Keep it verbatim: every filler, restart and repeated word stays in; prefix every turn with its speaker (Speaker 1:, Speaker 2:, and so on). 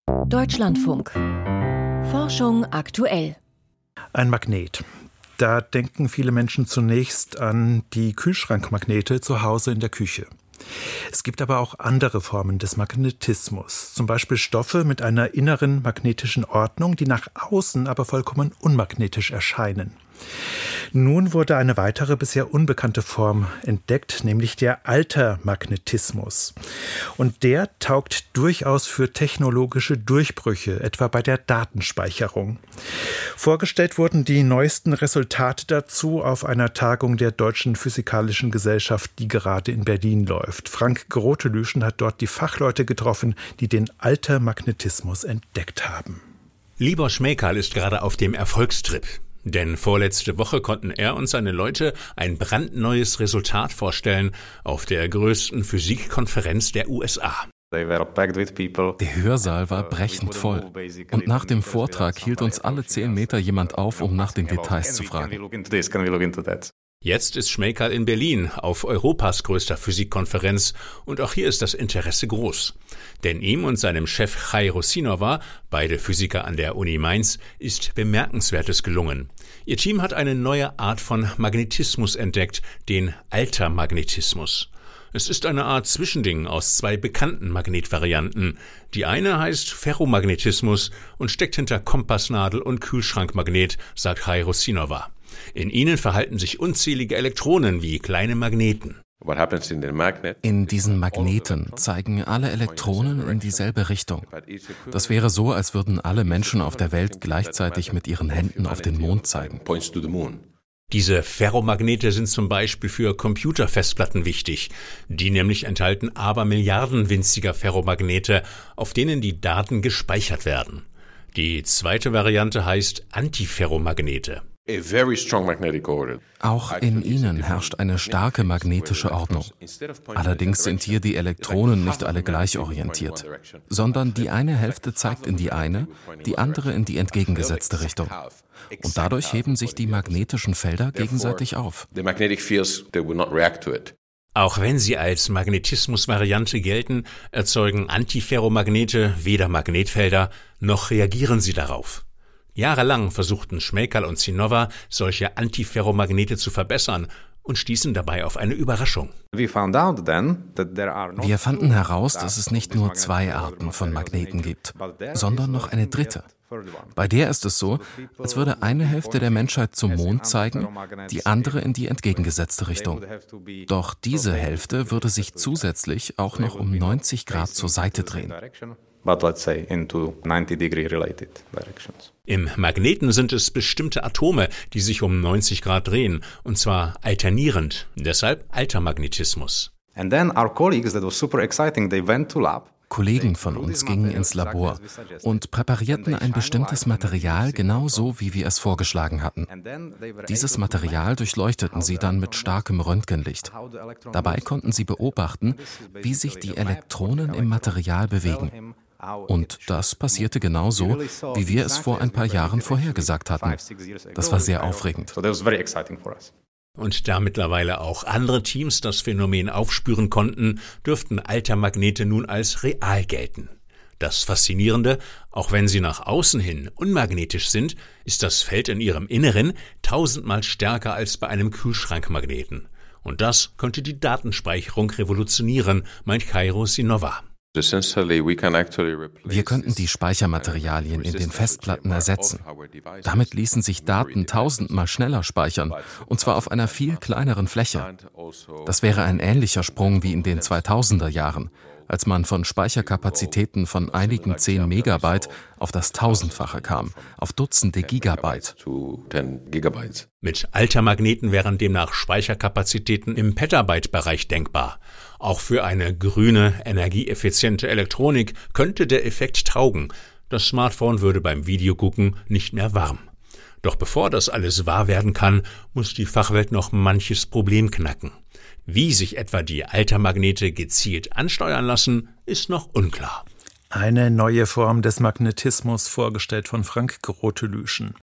Speaker 1: Deutschlandfunk. Forschung aktuell.
Speaker 2: Ein Magnet. Da denken viele Menschen zunächst an die Kühlschrankmagnete zu Hause in der Küche. Es gibt aber auch andere Formen des Magnetismus, zum Beispiel Stoffe mit einer inneren magnetischen Ordnung, die nach außen aber vollkommen unmagnetisch erscheinen. Nun wurde eine weitere bisher unbekannte Form entdeckt, nämlich der Altermagnetismus. Und der taugt durchaus für technologische Durchbrüche, etwa bei der Datenspeicherung. Vorgestellt wurden die neuesten Resultate dazu auf einer Tagung der Deutschen Physikalischen Gesellschaft, die gerade in Berlin läuft. Frank Grotelüschen hat dort die Fachleute getroffen, die den Altermagnetismus entdeckt haben.
Speaker 3: Libor Smejkal ist gerade auf dem Erfolgstrip. Denn vorletzte Woche konnten er und seine Leute ein brandneues Resultat vorstellen auf der größten Physikkonferenz der U S A.
Speaker 4: Der Hörsaal war brechend voll. Und nach dem Vortrag hielt uns alle zehn Meter jemand auf, um nach den Details zu fragen.
Speaker 3: Jetzt ist Smejkal in Berlin auf Europas größter Physikkonferenz und auch hier ist das Interesse groß. Denn ihm und seinem Chef Chai Rusinova, beide Physiker an der Uni Mainz, ist Bemerkenswertes gelungen. Ihr Team hat eine neue Art von Magnetismus entdeckt, den Altermagnetismus. Es ist eine Art Zwischending aus zwei bekannten Magnetvarianten. Die eine heißt Ferromagnetismus und steckt hinter Kompassnadel und Kühlschrankmagnet, sagt Chai Rusinova. In ihnen verhalten sich unzählige Elektronen wie kleine Magneten.
Speaker 4: In diesen Magneten zeigen alle Elektronen in dieselbe Richtung. Das wäre so, als würden alle Menschen auf der Welt gleichzeitig mit ihren Händen auf den Mond zeigen.
Speaker 3: Diese Ferromagnete sind zum Beispiel für Computerfestplatten wichtig. Die nämlich enthalten Abermilliarden winziger Ferromagnete, auf denen die Daten gespeichert werden. Die zweite Variante heißt Antiferromagnete.
Speaker 4: Auch in ihnen herrscht eine starke magnetische Ordnung. Allerdings sind hier die Elektronen nicht alle gleich orientiert, sondern die eine Hälfte zeigt in die eine, die andere in die entgegengesetzte Richtung. Und dadurch heben sich die magnetischen Felder gegenseitig auf.
Speaker 3: Auch wenn sie als Magnetismusvariante gelten, erzeugen Antiferromagnete weder Magnetfelder, noch reagieren sie darauf. Jahrelang versuchten Smejkal und Zinova, solche Antiferromagnete zu verbessern und stießen dabei auf eine Überraschung.
Speaker 4: Wir fanden heraus, dass es nicht nur zwei Arten von Magneten gibt, sondern noch eine dritte. Bei der ist es so, als würde eine Hälfte der Menschheit zum Mond zeigen, die andere in die entgegengesetzte Richtung. Doch diese Hälfte würde sich zusätzlich auch noch um neunzig Grad zur Seite drehen.
Speaker 5: But let's say into ninety degree related directions.
Speaker 3: Im Magneten sind es bestimmte Atome, die sich um neunzig Grad drehen, und zwar alternierend, deshalb Altermagnetismus.
Speaker 5: And then our colleagues, that was super exciting, they went to lab.
Speaker 4: Kollegen von uns gingen ins Labor und präparierten ein bestimmtes Material genau so, wie wir es vorgeschlagen hatten. Dieses Material durchleuchteten sie dann mit starkem Röntgenlicht. Dabei konnten sie beobachten, wie sich die Elektronen im Material bewegen. Und das passierte genau so, wie wir es vor ein paar Jahren vorhergesagt hatten. Das war sehr aufregend.
Speaker 3: Und da mittlerweile auch andere Teams das Phänomen aufspüren konnten, dürften Altermagnete nun als real gelten. Das Faszinierende, auch wenn sie nach außen hin unmagnetisch sind, ist das Feld in ihrem Inneren tausendmal stärker als bei einem Kühlschrankmagneten. Und das könnte die Datenspeicherung revolutionieren, meint Chai Rusinova.
Speaker 4: Wir könnten die Speichermaterialien in den Festplatten ersetzen. Damit ließen sich Daten tausendmal schneller speichern, und zwar auf einer viel kleineren Fläche. Das wäre ein ähnlicher Sprung wie in den zweitausender Jahren, als man von Speicherkapazitäten von einigen zehn Megabyte auf das Tausendfache kam, auf Dutzende Gigabyte.
Speaker 3: Mit Altermagneten wären demnach Speicherkapazitäten im Petabyte-Bereich denkbar. Auch für eine grüne, energieeffiziente Elektronik könnte der Effekt taugen. Das Smartphone würde beim Videogucken nicht mehr warm. Doch bevor das alles wahr werden kann, muss die Fachwelt noch manches Problem knacken. Wie sich etwa die Altermagnete gezielt ansteuern lassen, ist noch unklar.
Speaker 2: Eine neue Form des Magnetismus, vorgestellt von Frank Grotelüschen.